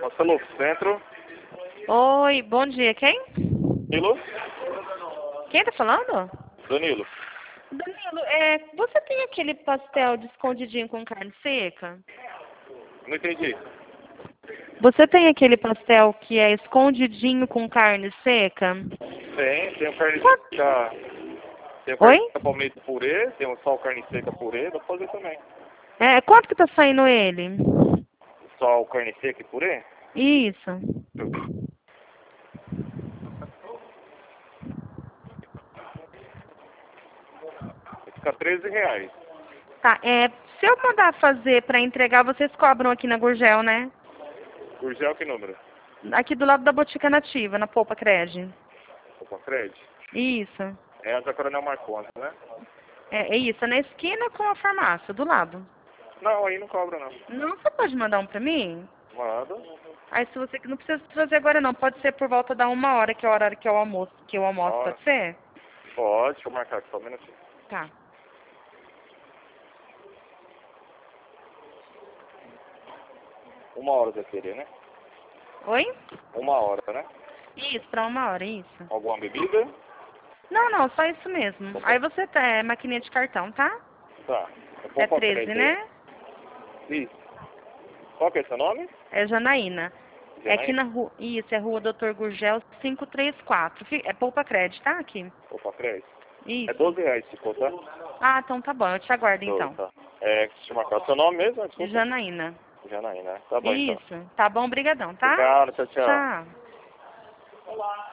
Marcelo, centro. Oi, bom dia. Quem? Danilo? Quem tá falando? Danilo. Danilo, você tem aquele pastel de escondidinho com carne seca? Não entendi. Você tem aquele pastel que é escondidinho com carne seca? Tem o carne Quanto? seca. Tem o Oi? carne seca palmito purê, tem o só o carne seca purê, dá pra fazer também. Quanto que tá saindo ele? Só o carne seca e purê? Isso. Deixa eu ver. Vai ficar R$13. Tá, se eu mandar fazer pra entregar, vocês cobram aqui na Gurgel, né? Gurgel, que número? Aqui do lado da Botica Nativa, na Polpa Cred. Opa, Fred. Isso. É a da Coronel Marcondes, né? É isso, é na esquina com a farmácia, do lado. Não, aí não cobra não. Não, você pode mandar um pra mim? Manda. Aí se você não precisa trazer agora não, pode ser por volta da 1 hora, que é o horário que eu almoço, Ó, pode ser? pode, deixa eu marcar aqui só um minutinho. Tá. 1 hora vai querer, né? Oi? 1 hora, né? Isso, pra 1 hora, isso. Alguma bebida? Não, só isso mesmo. Opa. Aí você é maquininha de cartão, tá? Tá. É Poupa 13, Fred aí. né? Isso. Qual que é seu nome? É Janaína. É aqui Janaína? na rua, isso, é Rua Doutor Gurgel 534. É Poupa Cred, tá? Aqui. Opa, Fred. É Isso. R$12 se for, tá? Ah, então tá bom, eu te aguardo 12, então. tá. Deixa eu marcar seu nome mesmo, desculpa. Janaína. Janaína, né? Tá bom então. Isso. Tá bom, brigadão, tá? Obrigado, tchau, tchau. Tchau.